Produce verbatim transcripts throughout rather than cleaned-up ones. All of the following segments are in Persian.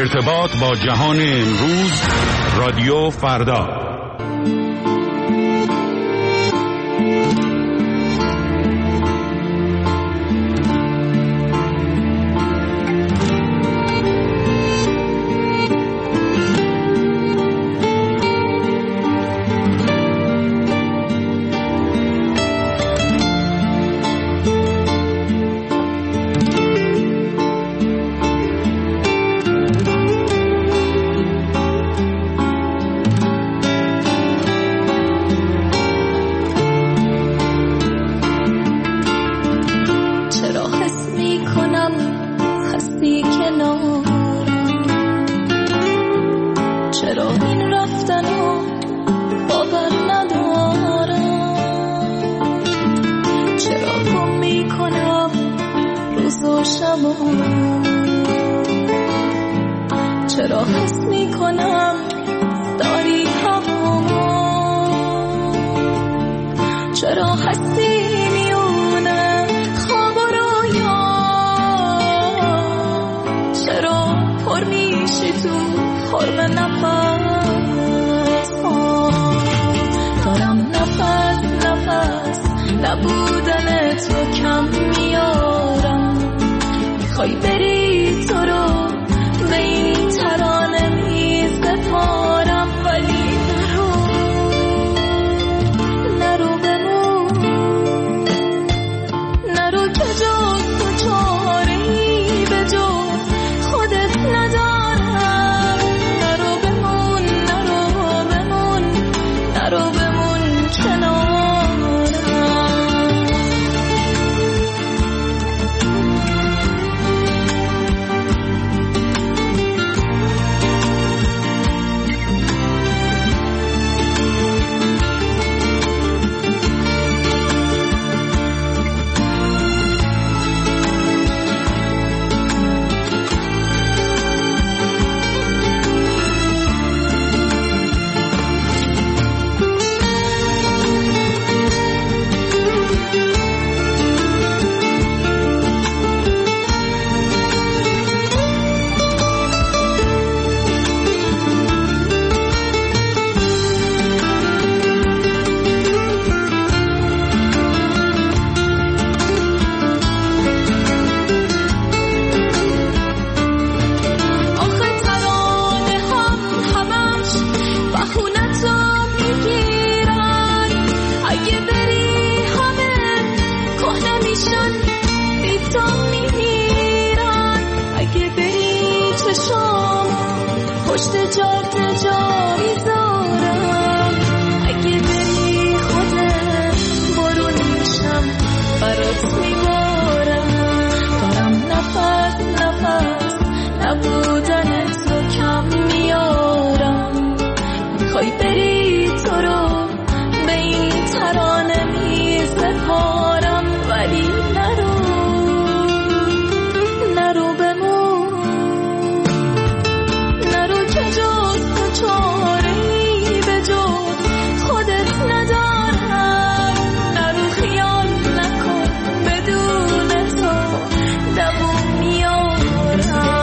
ارتباط با جهان امروز، رادیو فردا. چرا حس میکنم داری هوا، چرا هستی میونه خواب و رویا، چرا پر میشی تو خرم نفس ها. دارم نفس نفس نبودن تو کم میارم، میخوای بری تو رو به این ترانه میز بپارم، ولی نرو نرو بمون، نرو که جز تو چاره‌ای به جز خودت ندارم. نرو بمون نرو بمون نرو بمون کنارم. پشت جاده جا میذارم، اگه بری خودت برون میشم برات میبارم. دارم نفس نفس نبودن تو کم میارم، میخوای بری تو رو به این ترانه میز بپارم، ولی نرو نرو بمون، نرو که جز تو چاره‌ای به جز خودت ندارم. نرو خیال نکن بدون تو دووم میارم.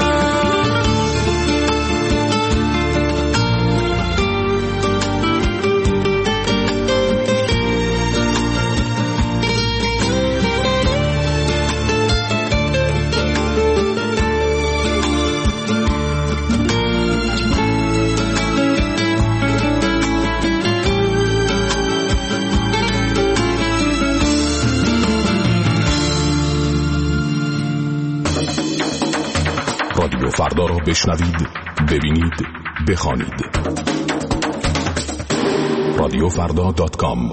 رادیو فردا را بشنوید، ببینید، بخوانید. رادیو فردا دات کام.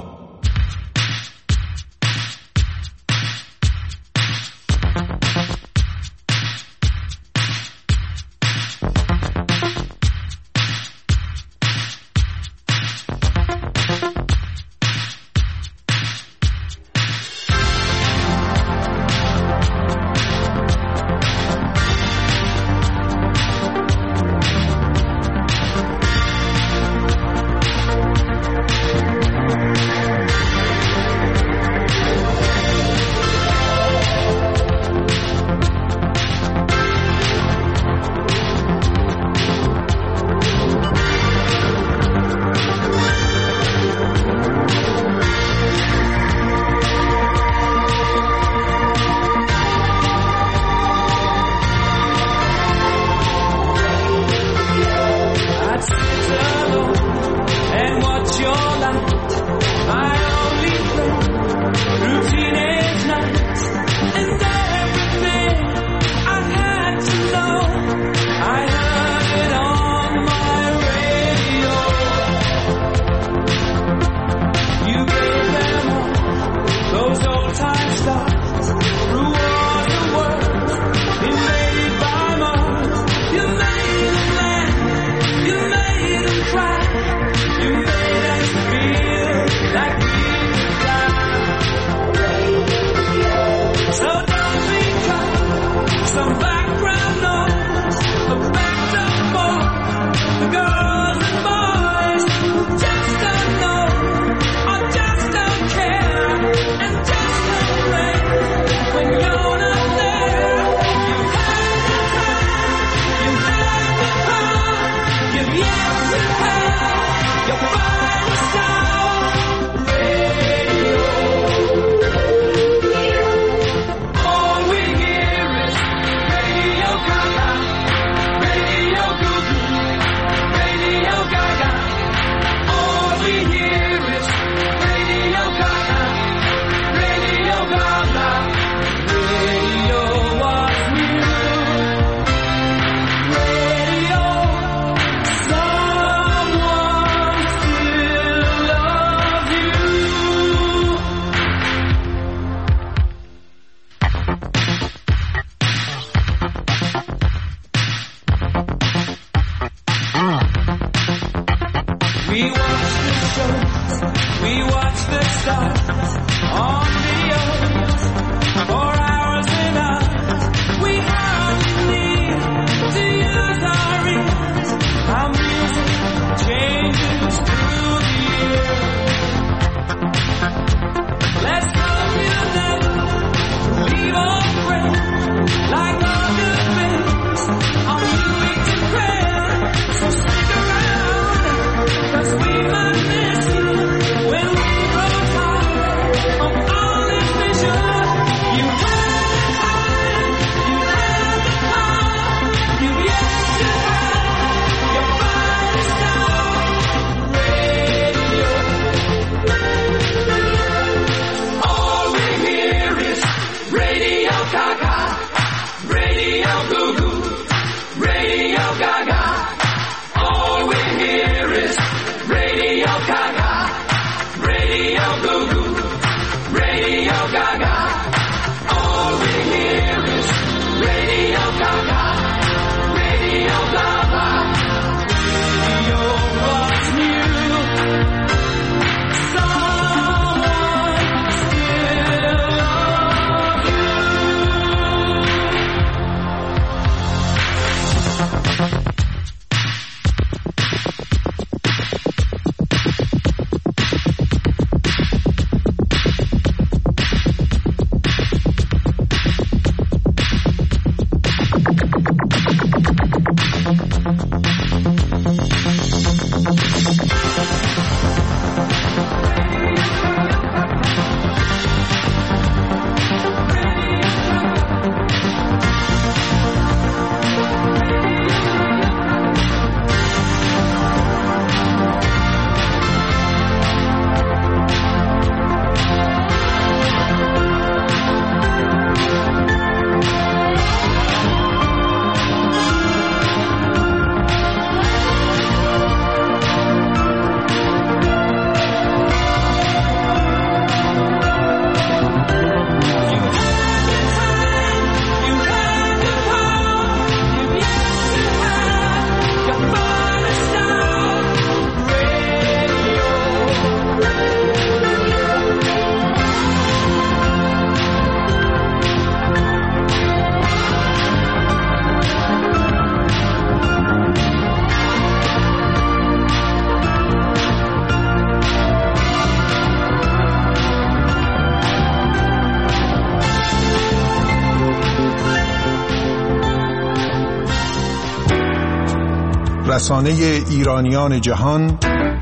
رسانه ایرانیان جهان،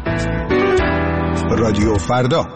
رادیو فردا.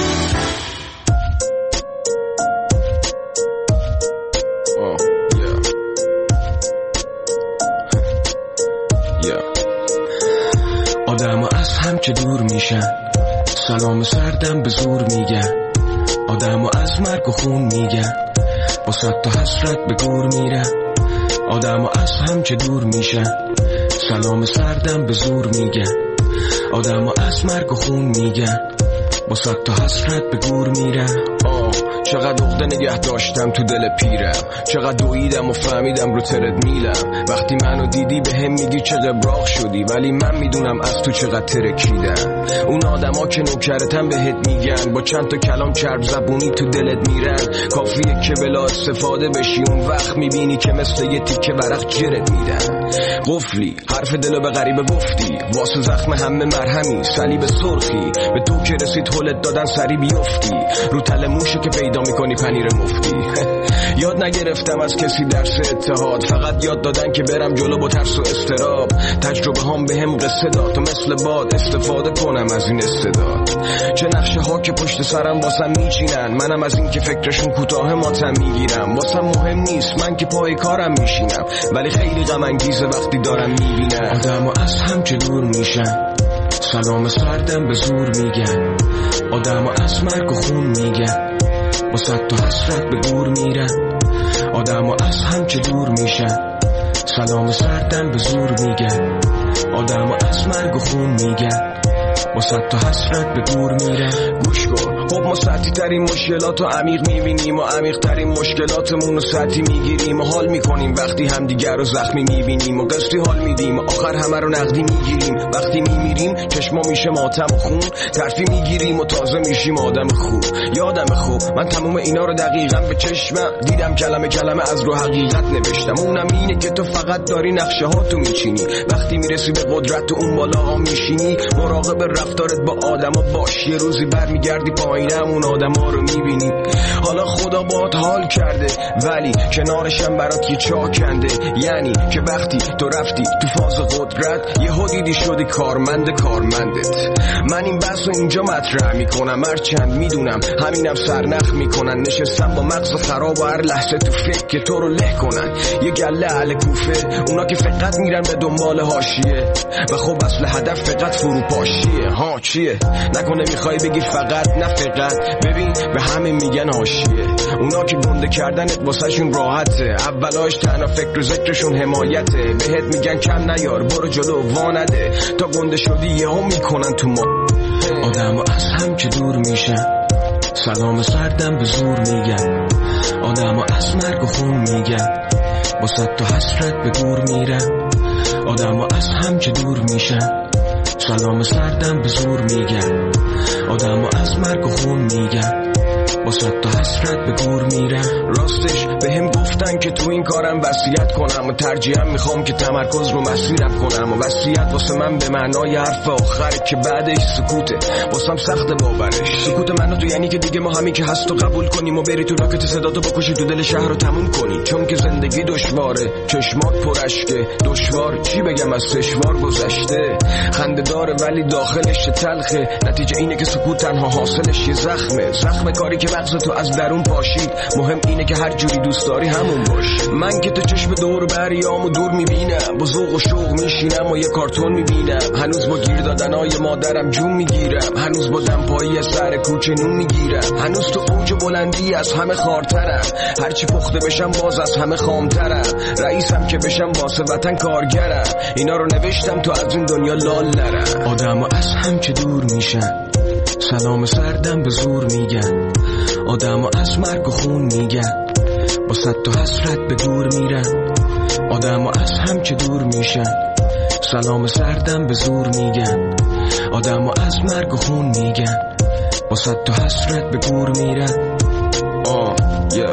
آدم از هم که دور میشن، سلام سردم به زور میگن. آدم از مرگ و خون میگن، با صد تا حسرت به گور میرن. آدم از هم که دور میشن، سلام سردم به زور میگن. آدم از مرگ و خون میگن، با صد تا حسرت به گور میرن. آه چقدر عقده نگه داشتم تو دل پیرم، چقدر دویدم و فهمیدم رو ترد میلم. وقتی منو دیدی به هم میگی چه قبراق شدی، ولی من میدونم از تو چقدر ترکیدم. اون آدم ها که نوکرتن بهت میگن، با چند تا کلام چرب زبونی تو دلت میرن. کافیه که بلا استفاده بشی، اون وقت میبینی که مثل یه تیکه ورق جرت میدن. قفلی حرف دلو به غریبه گفتی، واسه زخم همه مرهمی صلیب سرخی. به تو که رسید هولت دادن سری بیفتی، رو تل موشه که پیدا میکنی پنیر مفتی. یاد نگرفتم از کسی درس اتحاد، فقط یاد دادن که برم جلو با ترس و استراب. تجربه هم به هم قصه داد تا مثل باد استفاده کنم از این استعداد. چه نقشه ها که پشت سرم واسم میچینن، منم از این که فکرشون کوتاه ماتم میگیرم. واسم مهم نیست من که پای کارم میشینم، ولی خیلی غم انگیزه وقتی دارم میبینم آدمو از هم که دور میشن، سلام سردم به زور میگن. آدمو از مرگ و خون میگن، با صد تا حسرت به گور میرن. آدمو از هم که دور میشن، سلام سردم به زور میگن. آدمو از مرگ و خون میگن، با صد تا حسرت به دور میره. گوش کن، خب ما سطحی ترین مشکلات رو عمیق میبینیم و عمیق ترین مشکلاتمون رو سطحی میگیریم و حال میکنیم وقتی همدیگر رو زخمی میبینیم و قسطی حال میدیم و آخر همه رو نقدی میگیریم. وقتی میمیریم چشما میشه ماتم و خون، ترفی میگیریم و تازه میشیم آدم خوب. یادم خوب من تموم اینا رو دقیقاً به چشمم دیدم، کلمه کلمه از رو حقیقت نوشتم. اونم اینه که تو فقط داری نقشه ها تو میچینی، وقتی میرسی به قدرت تو اون بالا ها میشینی. مراقب رفتارت با آدما باش، یه روزی برمیگردی پایین همون آدما رو میبینی. حالا خدا باهات حال کرده ولی کنارشم برات یه چاه کنده، یعنی که وقتی تو رفتی تو فاز قدرت یه دیدی شدی کارمند کارمندت. من این بحث رو اینجا مطرح میکنم هرچند میدونم همینم سرنخ میکنن. نشستم با مغز خراب و هر لحظه تو فکر که تو رو له کنن. یه گله اهل کوفه، اونا که فقط میرن به دنبال حاشیه و خب اصل هدف فقط فروپاشیه. ها چیه؟ نکنه میخوای بگی فقط؟ نه فقط، ببین به همه میگن حاشیه. اونا که گنده کردنت واسه شون راحته، اولاش تنها فکر و ذکرشون حمایته. بهت میگن کم نیار برو جلو وانده، تا گنده شدی یهو میکنن تو ما. آدمو از هم که دور میشن، سلام سردم به زور میگن. آدمو از مرگ و خون میگن، با صد تا حسرت به دور میرن. آدمو از هم که دور میشن، سلام سردم به زور میگن. آدمو از مرگ و خون میگن، با صد تا حسرت به گور میرم. راستش به هم گفتن که تو این کارم وصیت کنم و ترجیحاً میخوام که تمرکز رو مسیرم کنم. و وصیت واسه من به معنای حرف آخره که بعدش سکوته، واسم سخت باورش. سکوت منو تو یعنی که دیگه ما همین که هست و قبول کنیم و بری تو راکت صداتو بکشی تو دل شهر رو تموم کنی. چون که زندگی دشواره، چشمات پرشکه، دشوار چی بگم از سشوار گذشته. خنده داره ولی داخلش تلخه، نتیجه اینه که سکوت تنها حاصلش یه زخمه. زخم کاری که مغز تو از درون پاشید. مهم اینه که هر جوری دوست داری همون باش. من که تو چشم دور بریامو دور میبینم، با ذوق و شوق میشینم و یه کارتون میبینم. هنوز با گیر دادنای مادرم جون میگیرم، هنوز با دمپایی از سر کوچه نون میگیرم. هنوز تو اوج بلندی از همه خارترم، هرچی پخته بشم باز از همه خامترم. رئیسم که بشم واسه وطن کارگرم، اینا رو نوشتم تو از این دنیا لال نرم. آدمو از هم که دور میشن، سلام سردم به زور میگن. آدمو از مرگ و خون میگن، با صد تا حسرت به دور میرن. آدمو از هم که دور میشن، سلام سردم به زور میگن. آدمو از مرگ و خون میگن، با صد تا حسرت به گور میرن. آه yeah.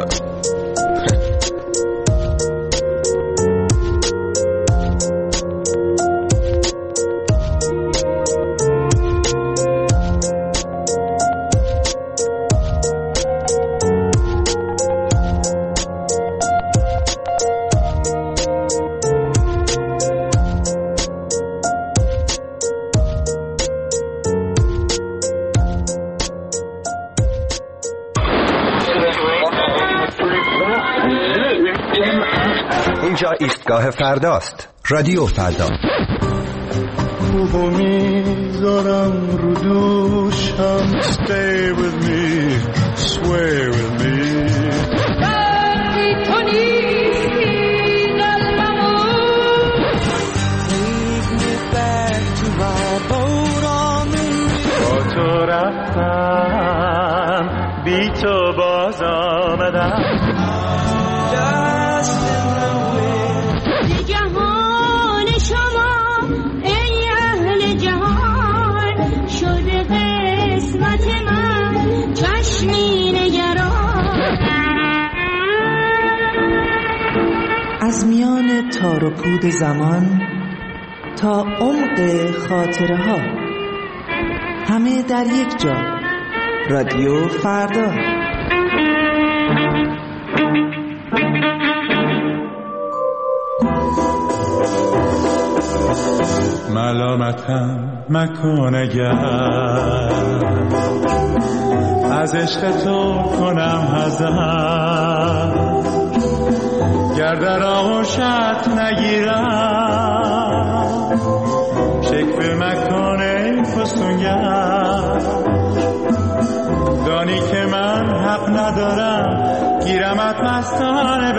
اینجا ایستگاه فرداست. رادیو فردا. خوبو میذارم رو دوشم. Stay with me, sway with me. وقتی تو نیستی قلبمو Leave me back to my boat on the با تو رفتم، بی تو باز آمدم. از میان تار و پود زمان تا عمق خاطره ها، همه در یک جا. رادیو فردا. ملامتم مکن اگر از عشق تو کنم حذر، گر در آغوشت نگیرم شکوه مکن ای فسونگر. دانی که من حق ندارم گیرمت مستانه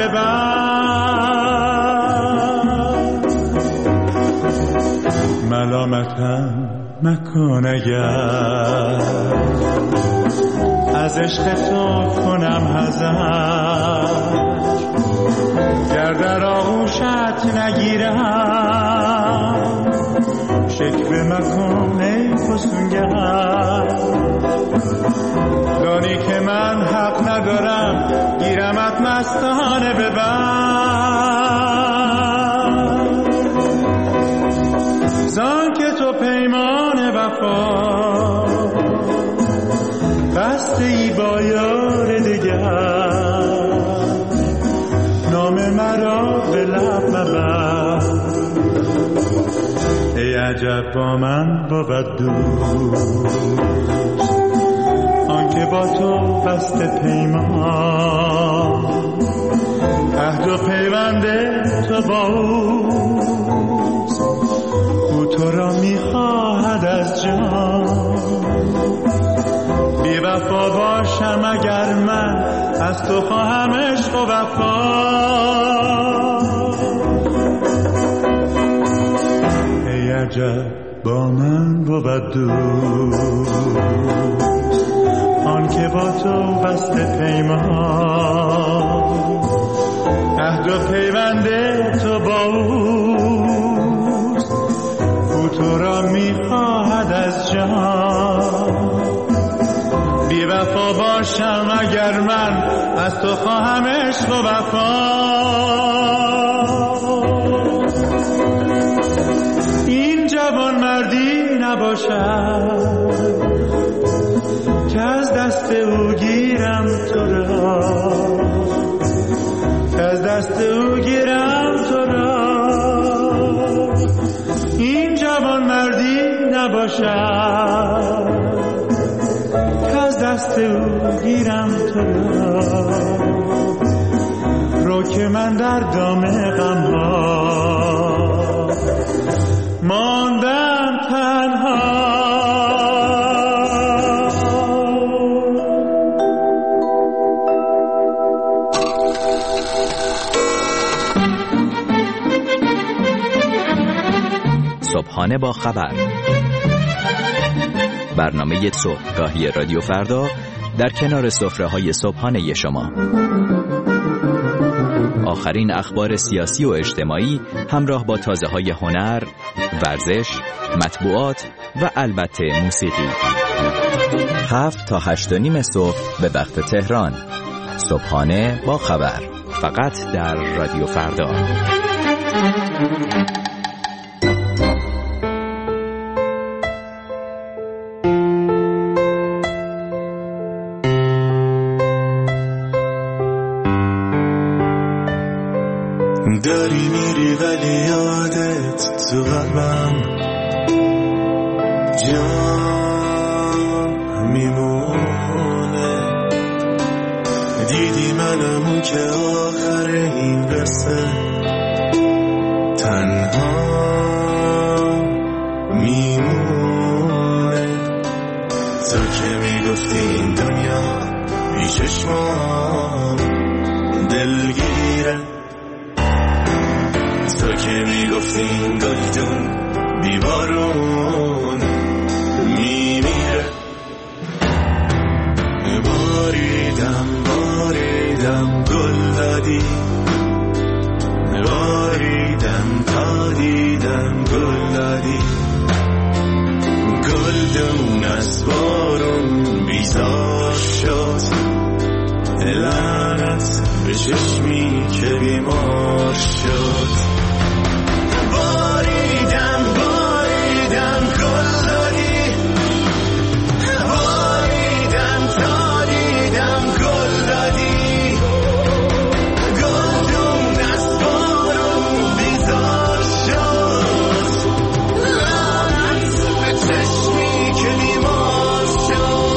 ببر. ملامتم مکن اگر از عشق تو کنم حذر، گر در آغوشت نگیرم شکوه مکن ای فسونگر. دانی که من حق ندارم گیرمت مستانه ببر، زان که تو پیمان وفا بسته ای با یار دگر، نام مرا به لب مبر. ای عجب با من بود دوست آنکه با تو بسته پیمان، عهد و پیوند تو با اوست، او تو را میخواهد از جان. بی وفا باشم اگر من از تو خواهم عشق و وفا. ای عجب با من بود دوست آن که با تو بسته پیمان، عهد و پیوند تو با اوست، او تو را میخواهد از جان. بی وفا باشم اگر من از تو خواهم عشق و وفا. این جوان مردی نباشد که از دست او گیرم تو را، که از دست او گیرم تو را. این جوان مردی نباشد که از دست او گیرم تو را. رو که من در دام غم‌ها ماندم تنها. صبحانه با خبر، برنامه صبحگاهی رادیو فردا در کنار سفره‌های صبحانه شما. آخرین اخبار سیاسی و اجتماعی همراه با تازه‌های هنر، ورزش، مطبوعات و البته موسیقی. هفت تا هشت و نیم صبح به وقت تهران. صبحانه با خبر، فقط در رادیو فردا. داری میری ولی یادت تو قلبم جان میمونه. دیدی منم که آخر این قصه تنها میمونه. تو که میگفتی این دنیا بی چشمام دلگیره، تو که میگفتی این گلدون بیبارون میمیره. باریدم باریدم گل دادی، باریدم تا دیدم گل دادی. گلدون از بارون بیزار شد، لعنت به چشمی که بیمار شد. باریدم باریدم گل دادی، باریدم تا دیدم گل دادی. گلدون از بارون بیزار شد، لعنت به چشمی که بیمار شد.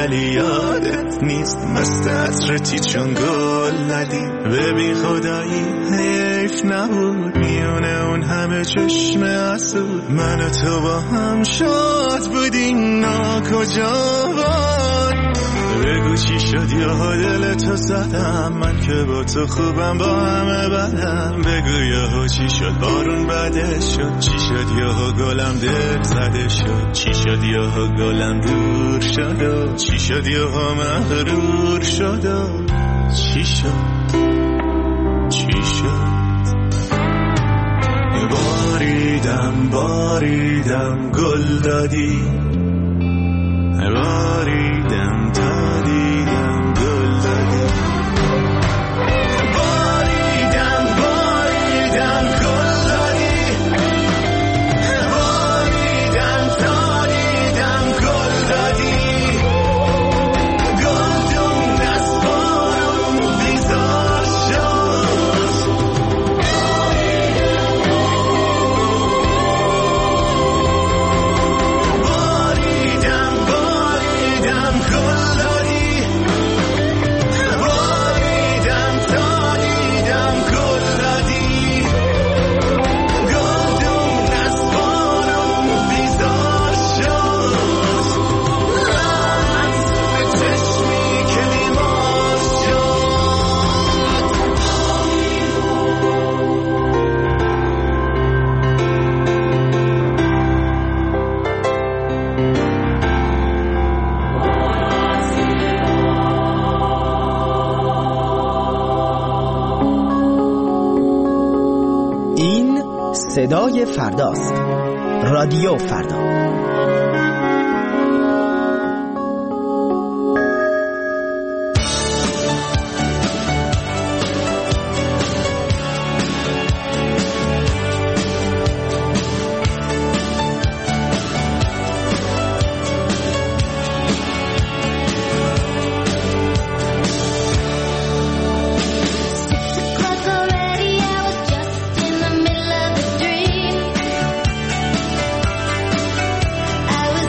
ولی یادت نیست مست عطرتی چون گل ندی. ببین خدایی حیف نبود میونه اون همه چشم حسود من و تو با هم شاد بودیم نا کجا بود. بگو چی شد یا دل تو زدم من که با تو خوبم با همه بدم. بگو یا چی شد بارون بده شد چی شد یا گلم دل زده شد چی شد یا گلم دور شد چی شد یا مغرور شد چی شد چی شد. باریدم باریدم گل دادی باریدم تا دیدم گل دادی. باریدم باریدم گل دادی باریدم تا دیدم گل دادی. گلدون دست بارون بیزار شد. باریدم باریدم گل دادی باریدم تا دیدم گل دادی. گلدون دست بارون بیزار شد. لعنت به چشمی که بیمار شد. این صدای فرداست. رادیو فردا. I was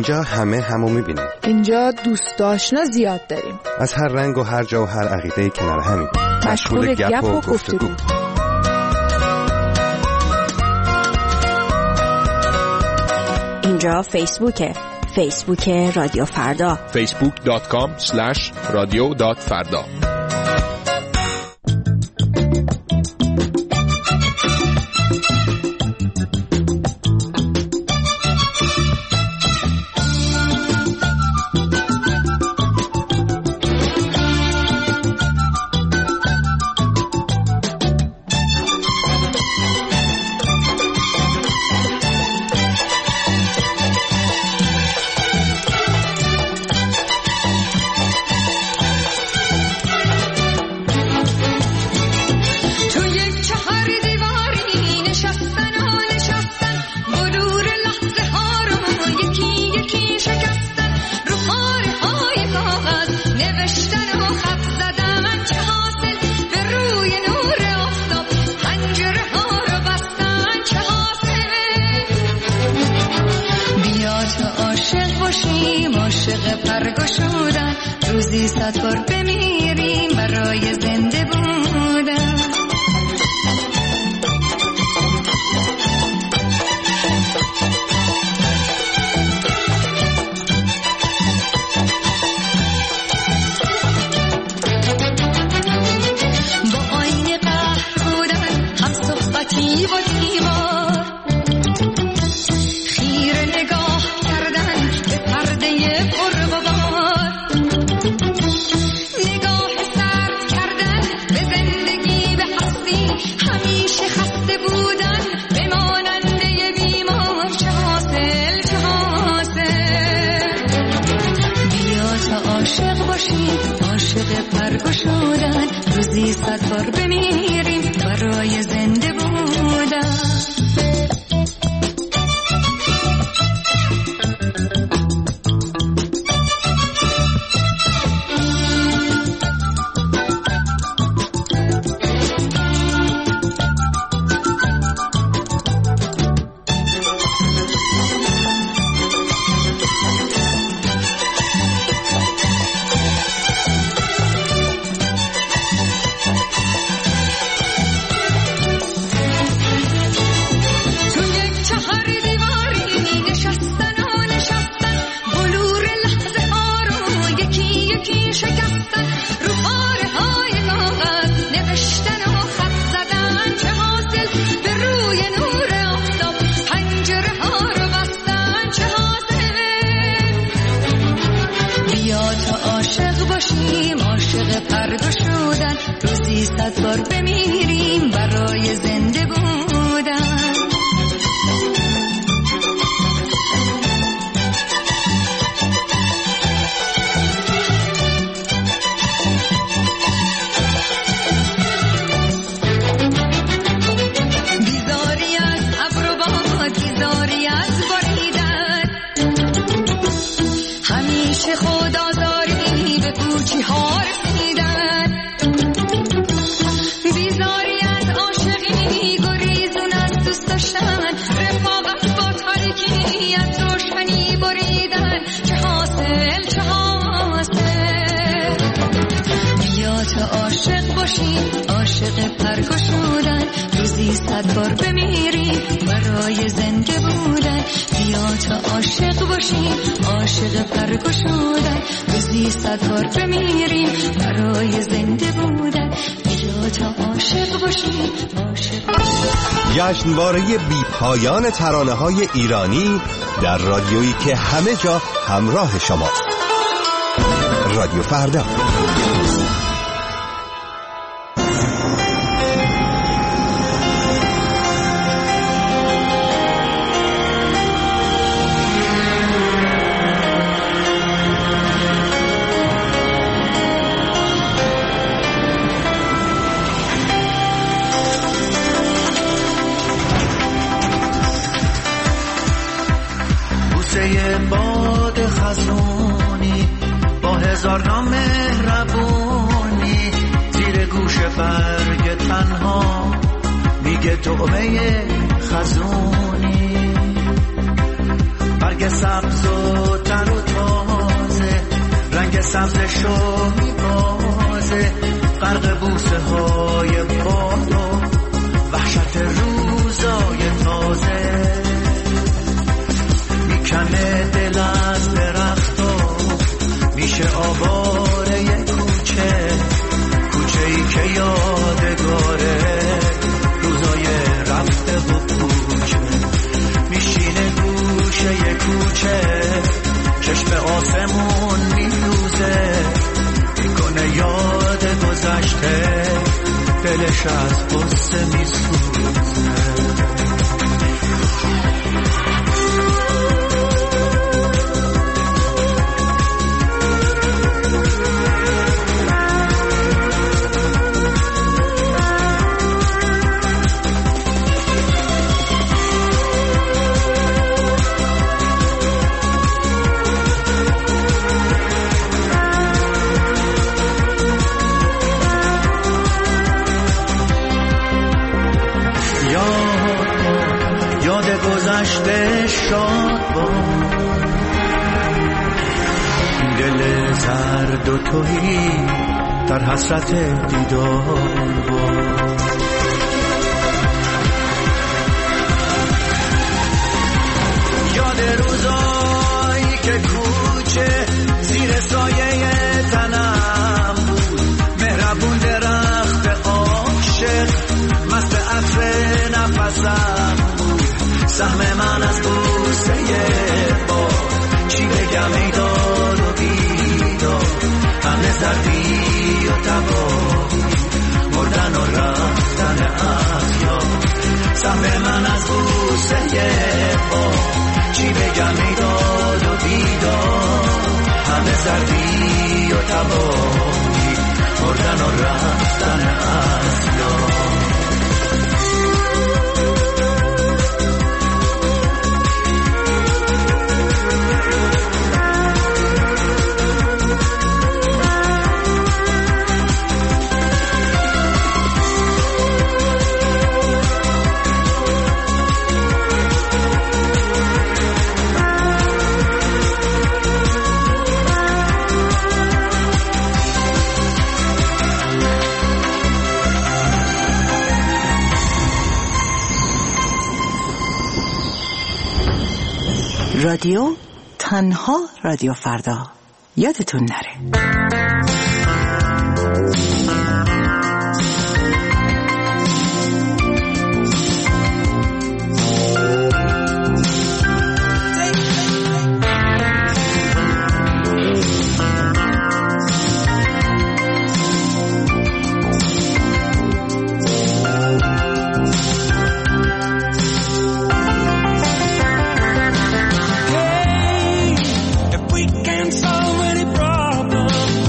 اینجا همه همو میبینیم. اینجا دوست آشنا زیاد داریم. از هر رنگ و هر جا و هر عقیده کنار همیم. مشغول گپ و گفتگو. اینجا فیسبوکه. فیسبوک رادیو فردا. فیسبوک دات کام اسلش رادیو دات فردا. روزی صد بار بمیریم برای زنده بودن. با آینه قهر بودن، هم صحبتی و دیوار، خیره نگاه کردن به پرده پرغبار، نگاه سرد کردن به زندگی، به هستی، همیشه خسته بودن به ماننده بیمار. چه حاصل چه حاصل؟ بیا تا عاشق باشیم، عاشق پرگشودن، روزی صد بار بمیریم برای زنده بودن. روزی صد بار بمیریم برای زنده بودن. بیزاری از ابر و باد، بیزاری از باریدن، همیشه خود آزاری به کوچی ها رسیدن. بیزاری از عاشقی، گریزون از دوست داشتن، رفاقت با تاریکی، از روشنی بریدن. چه حاصل چه حاصل؟ بیا تا عاشق باشیم، عاشق پرگشودن، روزی صد بار بمیریم برای زنده بودن. بیا تا عاشق باشیم، عاشق پرگشودن، روزی صد بار بمیریم برای زنده بودن. بیا تا عاشق باشیم، عاشق. جشنواره بی پایان ترانه‌های ایرانی در رادیویی که همه جا همراه شماست. رادیو فردا. باد خزونی با هزار نام مهربونی، زیر گوش برگ تنها میگه طعمه خزونی. برگ سبز و تر و تازه، رنگ سبز شو میبازه، غرق بوسه های باد و وحشت روزای تازه. میکنه دل از درخت و میشه آواره کوچه، کوچه ای که یادگاره روزای رفته و کوچه. میشینه گوشه کوچه، چشم آسمون میدوزه، میکنه یاد گذشته، دلش از غصه میسوزه. گذشته شاد با دل زرد و توهی در حسرت دیدار با. یاد روزایی که کوچه زیر سایه تنم بود، مهربون درخت عاشق مست عطر نفسم بود، سهم من از بوسه با چی بگم ای داد و بیدار، همه زردی و تباهی، مردن و رفتن اخیار، سهم من از بوسه با چی بگم ای داد و بیدار، همه زردی و تباهی، مردن و رفتن اخیار. رادیو تنها رادیو فردا، یادتون نره. Solve any problem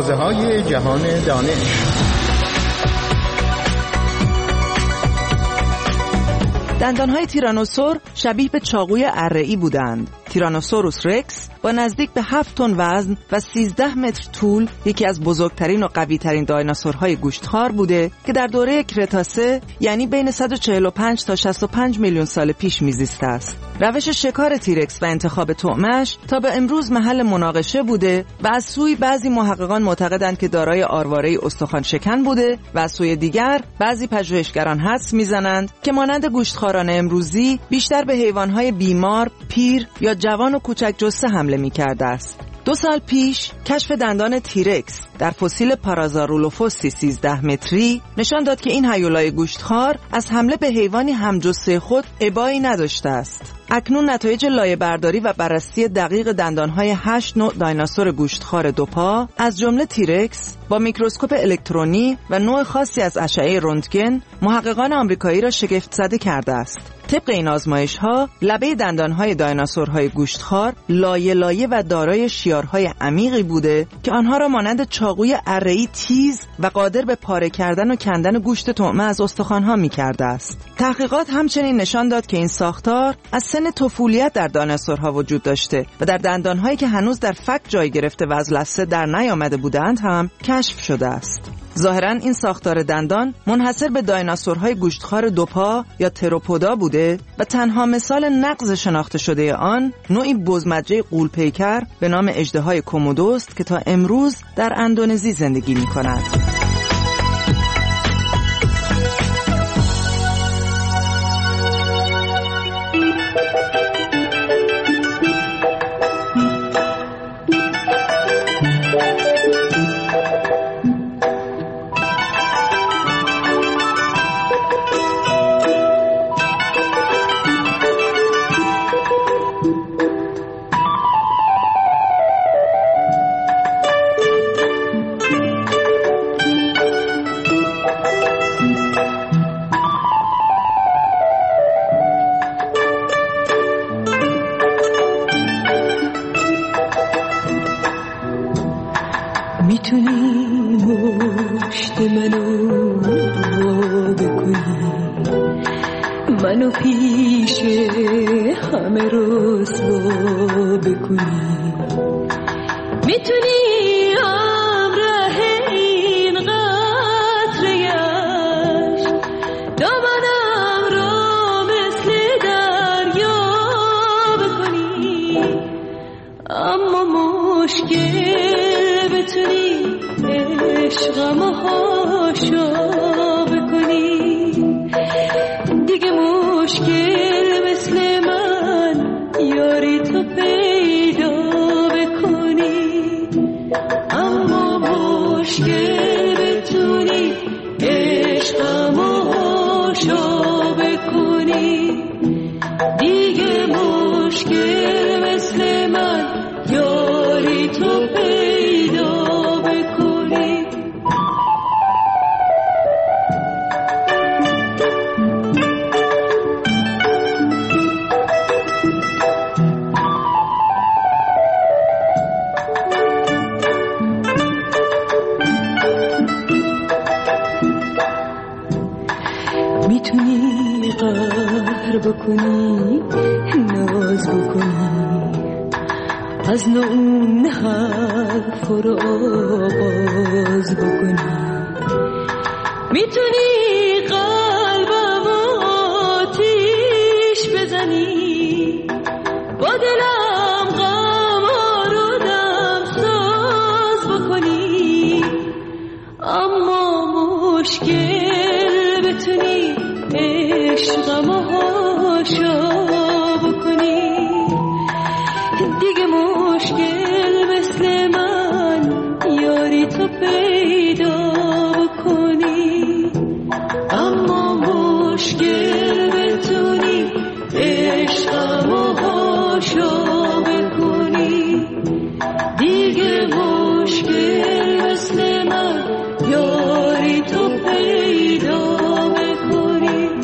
تازه‌های جهان دانش. دندانهای تیرانوسور شبیه به چاقوی اره‌ای بودند. تیرانوسوروس رکس با نزدیک به هفت تن وزن و سیزده متر طول یکی از بزرگترین و قوی‌ترین دایناسورهای گوشتخوار بوده که در دوره کرتاسه یعنی بین صد و چهل و پنج تا شصت و پنج میلیون سال پیش میزیسته است. روش شکار تیرکس و انتخاب طعمش تا به امروز محل مناقشه بوده و از سوی بعضی محققان معتقدند که دارای آرواره استخوان شکن بوده و از سوی دیگر بعضی پژوهشگران حدس میزنند که مانند گوشتخواران امروزی بیشتر به حیوانات بیمار، پیر یا جوان و کوچک جثه حمله می‌کرده است. دو سال پیش کشف دندان تیرکس در فسیل پارازارولوفوسی سیزده متری نشان داد که این هیولای گوشتخوار از حمله به حیوانی همجثه خود ابایی نداشته است. اکنون نتایج لایه‌برداری و بررسی دقیق دندانهای هشت نوع دایناسور گوشتخوار دوپا از جمله تیرکس با میکروسکوپ الکترونی و نوع خاصی از اشعه رنتگن محققان آمریکایی را شگفت زده کرده است. طبق این آزمایش‌ها لبه دندانهای دایناسورهای گوشتخوار لایه لایه و دارای شیارهای عمیقی بوده که آنها را مانند چاقوی اره‌ای تیز و قادر به پاره کردن و کندن گوشت طعمه از استخوان‌ها می‌کرده است. تحقیقات همچنین نشان داد که این ساختار از سن طفولیت در دایناسورها وجود داشته و در دندانهایی که هنوز در فک جای گرفته و از لثه در نیامده بودند هم کشف شده است. ظاهراً این ساختار دندان منحصر به دایناسورهای گوشتخوار دوپا یا تروپودا بوده و تنها مثال نقض شناخته شده آن نوعی بزمجه غول‌پیکر به نام اژدهای کومودو است که تا امروز در اندونزی زندگی می‌کند. میتونی مشت منو بکنی، منو پیش همه رسوا بکنی، میتونی همراه این قطره‌اش دامنم را مثل دریا بکنی، اما مشکل بتونی عشقم هاشا بکنی، دیگه مشکل مثل من یاری تو پیدا بکنی، اما مشکل بتونی عشقم هاشا بکنی، دیگه مشکل مثل من یاری تو پیدا بکنی. میتونی قهر بکنی، ناز بکنی، از اون حرف رو آغاز بکنی، میتونی قلبم آتیش بزنی، با دلم غم رو دم ساز بکنی، اما مشکل بتونی عشقم هاشا بکنی، دیگه مشکل مثل من یاری تو پیدا بکنی، اما مشکل بتونی عشقم هاشا بکنی، دیگه مشکل مثل من یاری تو پیدا بکنی.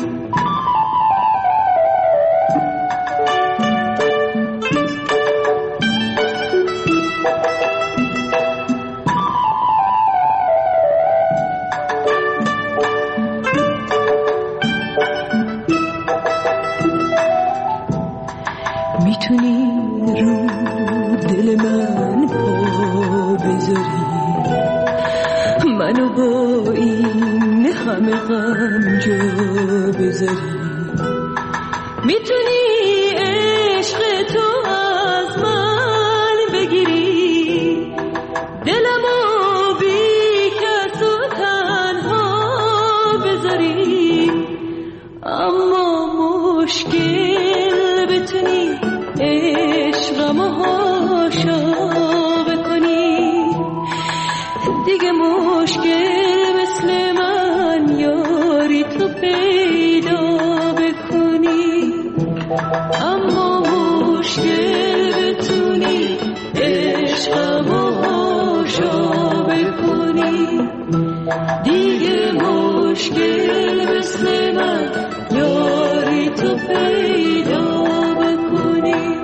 بذاری. میتونی عشق تو از من بگیری، دلمو بی کس و تنها بذاری، اما مشکل بتونی عشقمو هاشا بکنی. دیگه مشکل مثل من یاری تو پیدا بکنی، اما مشکل بتونی عشقمو هاشا بکنی. دیگه مشکل مثل من یاری تو پیدا بکنی.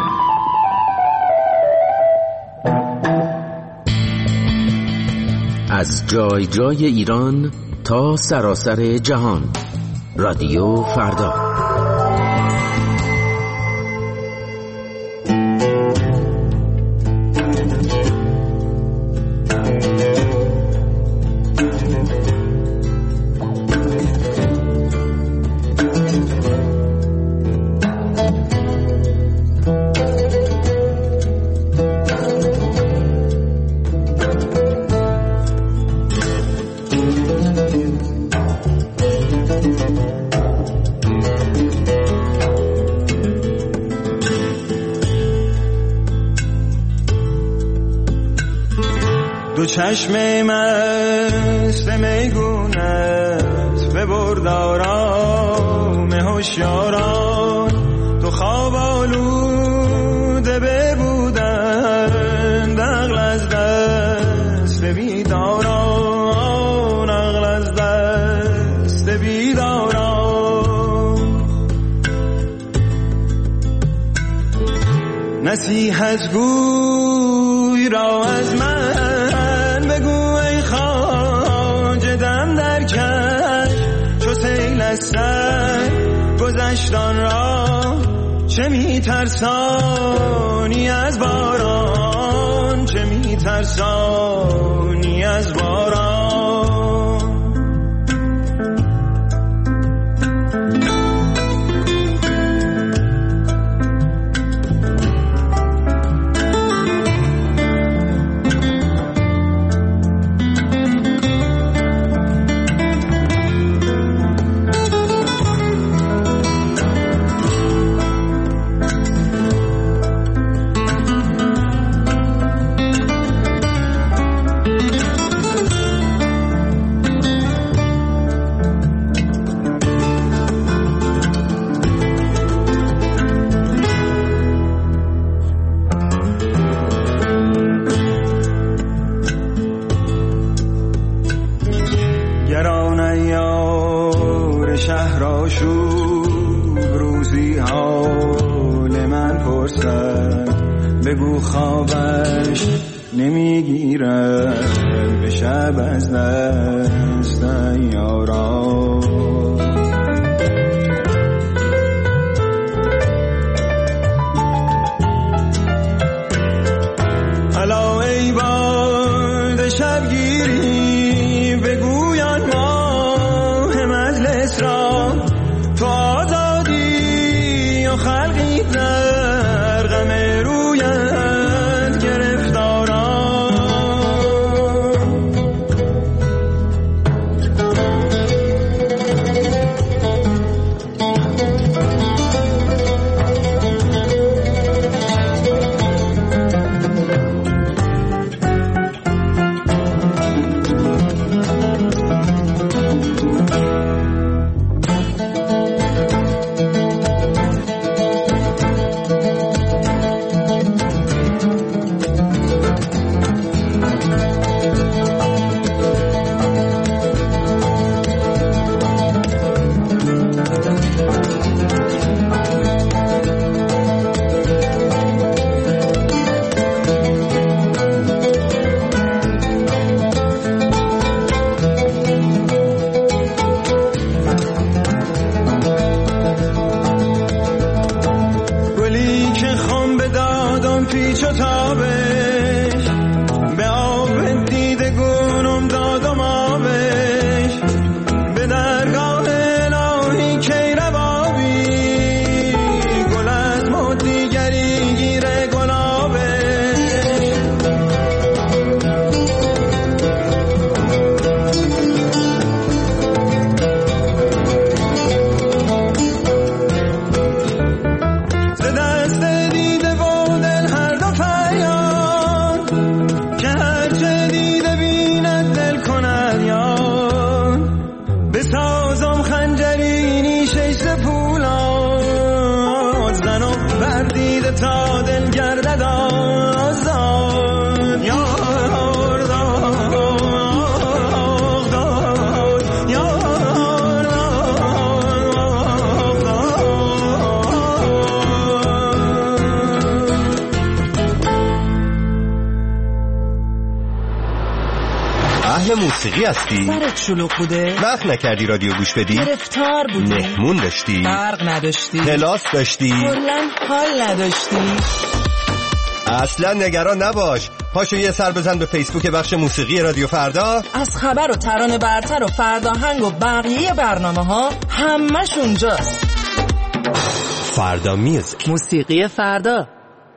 از جای جای ایران تا سراسر جهان، رادیو فردا. دو چشم مست میگونت ببرد آرام هوشیاران، تو خواب آلوده ببودن عقل از دست بیداران، عقل از دست بیداران. نصیحت گوی را از من چو سیل از سر گذشتان را، چه می ترسانی از باران، چه می ترسانی از باران. بگو خوابش نمیگیرد به شب از دست یاران. الا ای باد شبگیری بگویان ماه مجلس را، تو آزادی و خلقی در غم رویت گرفتاران. گردیده تا دل گردد آزاد یار داد داد یار داد داد. اهل موسیقی هستی؟ سرت شلوغ بوده؟ وقت نکردی رادیو گوش بدی؟ گرفتار بودی؟ مهمون داشتی؟ برق نداشتی؟ کلاس داشتی؟ کلاً حال نداشتی؟ اصلا نگران نباش، پاشو یه سر بزن به فیسبوک بخش موسیقی رادیو فردا. از خبر و ترانه برتر و فرداهنگ و بقیه برنامه ها همش اونجاست. فردا میوزیک، موسیقی فردا.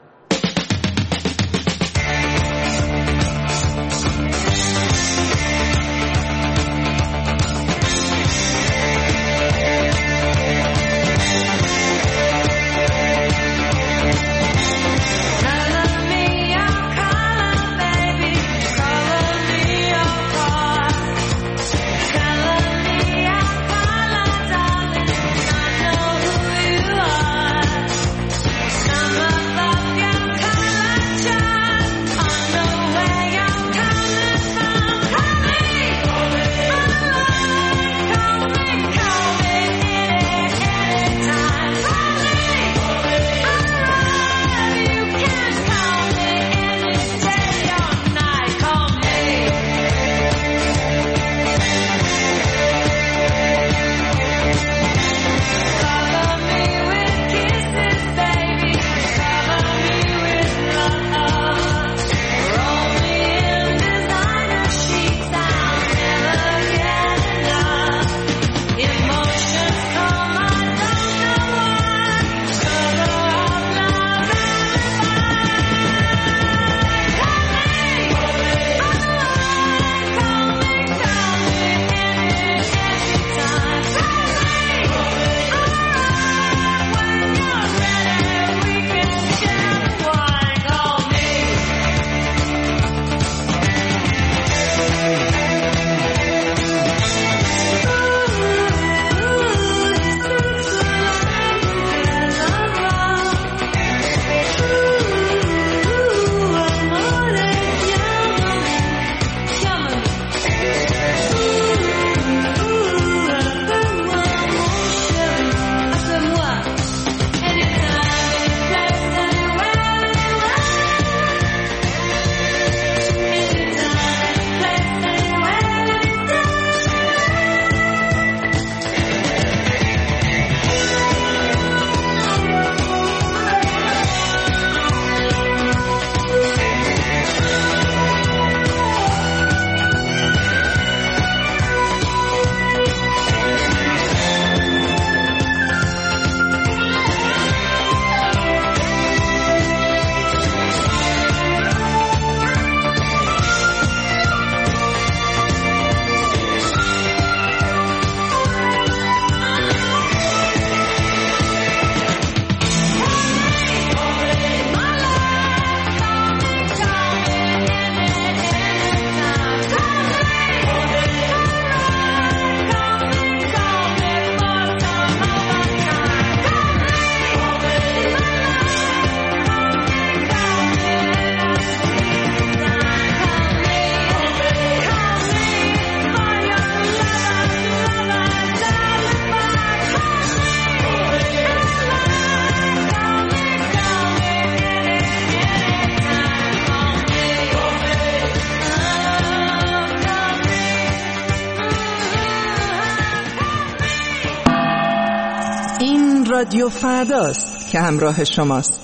رادیو فرداست که همراه شماست.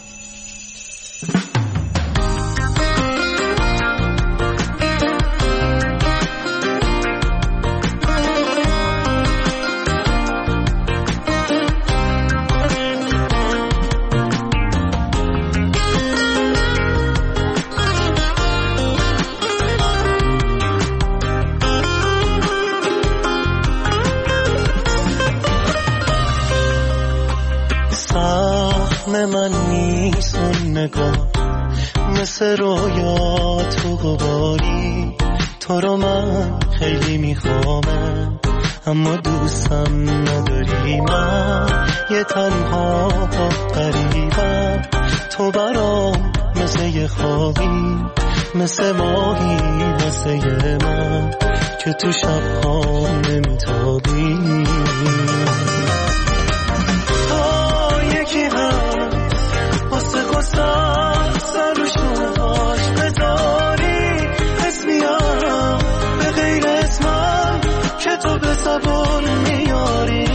من نیست اون نگاه مثل رویا تو غباری، تو رو من خیلی میخوامم اما دوستم نداری. من یه تنها غریبم تو برام مثل یه خوابی، مثل ماهی واسه من که تو شبها نمیتابی. تا یکی هم واسه قصد سر رو شونهاش بذاری، اسمیم به غیر اسمم که تو به زبان میاری.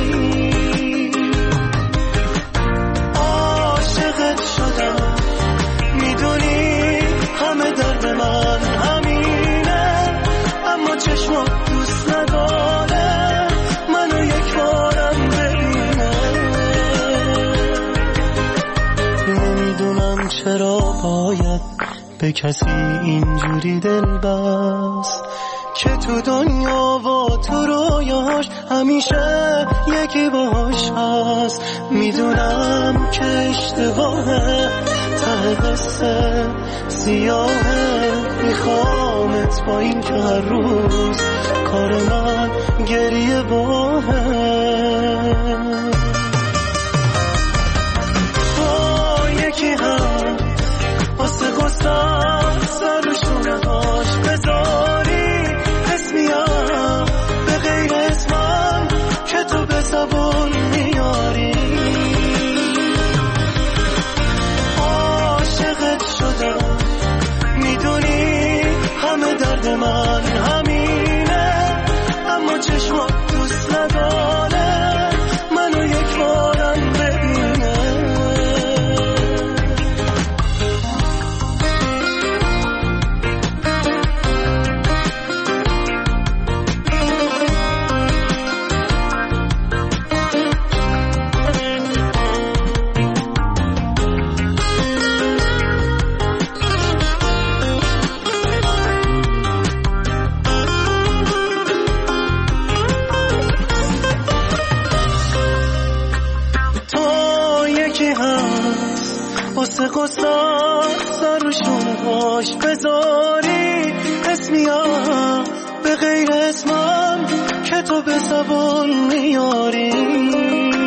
عاشقت شدم میدونی همه درد من همینه، اما چشمات دوست نداره منو یک بارم ببینه. نمیدونم چرا باید به کسی اینجوری دل بست که تو دنیا و تو رویاش همیشه یکی باش هست. میدونم که اشتباهه، ته قصه سیاهه، میخوامت با این که هر روز کار من گریه باهه. با یکی هم واسه قصد سر رو شونهاش بذاری، اسمیم به غیر اسمم که تو به زبان میاری. عاشقت شدم میدونی همه درد من همینه، اما چشمات دوست نداره منو یک بارم ببینه. واسه قصد سر رو شونهاش بذاری، اسمیم به غیر اسمم که تو به زبان میاری.